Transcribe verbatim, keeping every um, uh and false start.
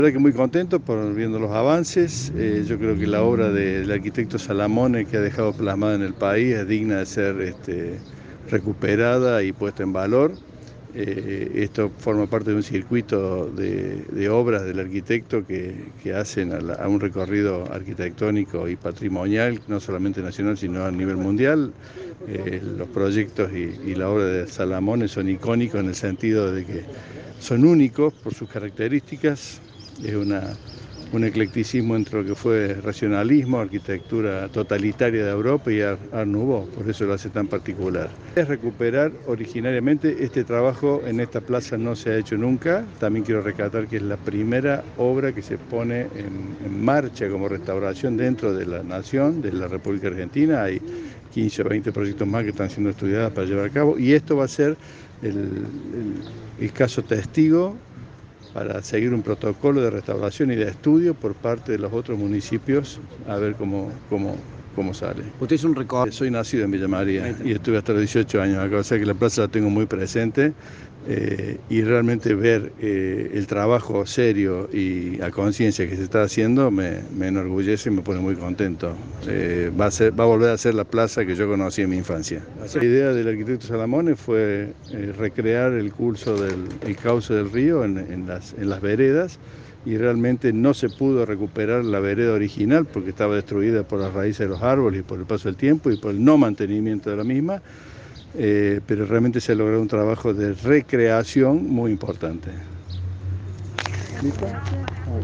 La verdad que muy contento por viendo los avances. Eh, yo creo que la obra de- del arquitecto Salamone, que ha dejado plasmada en el país, es digna de ser este, recuperada y puesta en valor. Eh, esto forma parte de un circuito de, de obras del arquitecto que, que hacen a, la- a un recorrido arquitectónico y patrimonial, no solamente nacional, sino a nivel mundial. Eh, los proyectos y, y la obra de Salamone son icónicos en el sentido de que son únicos por sus características. Es una, un eclecticismo entre lo que fue racionalismo, arquitectura totalitaria de Europa y Art, Art Nouveau, por eso lo hace tan particular. Es recuperar originariamente este trabajo en esta plaza no se ha hecho nunca. También quiero rescatar que es la primera obra que se pone en, en marcha como restauración dentro de la nación, de la República Argentina. Hay quince o veinte proyectos más que están siendo estudiados para llevar a cabo y esto va a ser el, el, el caso testigo para seguir un protocolo de restauración y de estudio por parte de los otros municipios, a ver cómo, cómo, cómo sale. Usted es un recorrido. Soy nacido en Villa María y estuve hasta los dieciocho años acá, o sea que la plaza la tengo muy presente eh, y realmente ver eh, el trabajo serio y a conciencia que se está haciendo me, me enorgullece y me pone muy contento. Eh, va, a ser, va a volver a ser la plaza que yo conocí en mi infancia. La idea del arquitecto Salamone fue eh, recrear el curso del el cauce del río en, en, las, en las veredas y realmente no se pudo recuperar la vereda original porque estaba destruida por las raíces de los árboles y por el paso del tiempo y por el no mantenimiento de la misma, eh, pero realmente se ha logrado un trabajo de recreación muy importante. ¿Listo?